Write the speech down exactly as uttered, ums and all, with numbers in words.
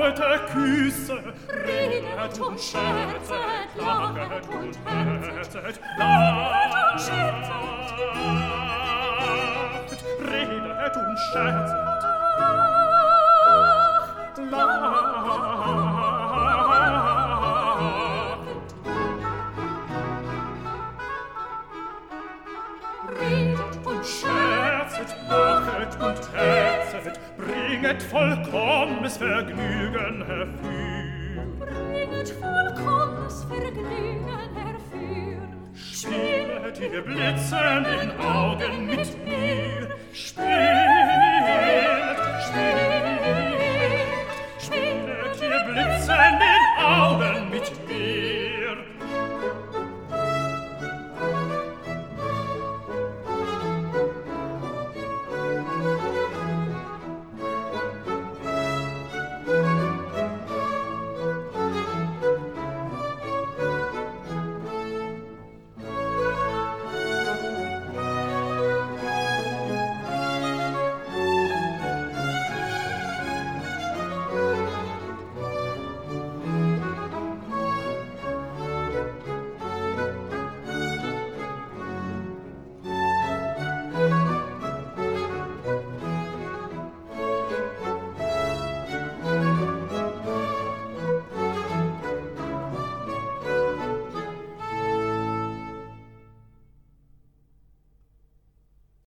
wollte Küsse, redet und scherzet, lachet und herzet, lachet und scherzet, redet und scherzet, lachet, redet und scherzet, lachet und herzet, bringet vollkommenes Vergnügen herfür. Bringet vollkommenes Vergnügen herfür. Spielet ihr Blitzen in Augen mit